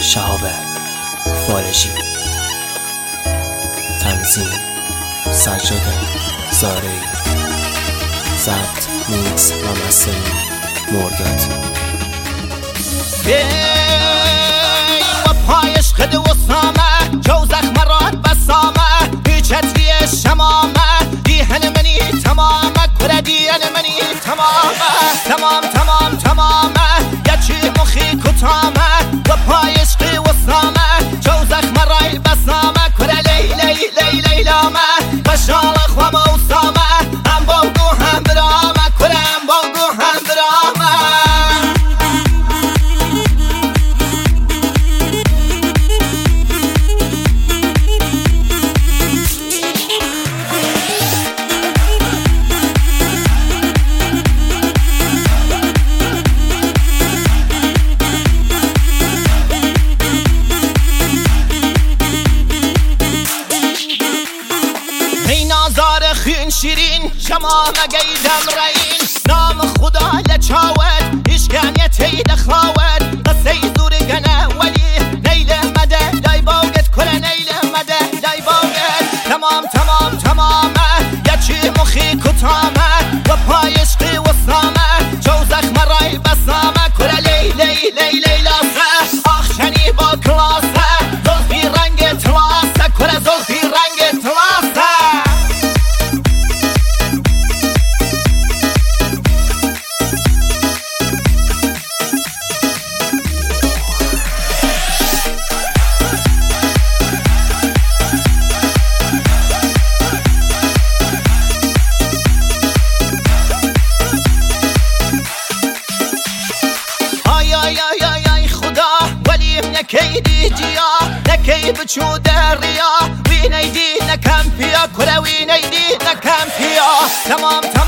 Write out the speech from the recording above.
شهاب فارجی، تنظیم سجاد زارعی، ضبط میکس و مسترینگ مرداد. و پایش خد و سامه جو زخم راد بسامه بیچتری شمامه دیهن منی تمامه کره دیهن منی تمامه تمامه یچی مخی کتامه و پایش خی و سامه جو زخم رای بسامه کره لیلامه بشال خوام و سامه هم بانگو هم برامه کره هم بانگو هم برامه. شیرین شما مگیدم رین نام خدا لچاود اشکانیه تید خواود قصه زور گنه ولی نیل مده لای باوگت کره نیل مده لای باوگت تمامه یچی مخی کتامه و پایشقی و سامه جو زخم رای بسامه کره لیلاسه آخشنی با کلاسه زلفی رنگ تلاسه کره زلفی رنگ تلاسه. نکی دیجیا نکی بچو دریا وی نیدی نکم پیا کره وی نیدی نکم پیا تمام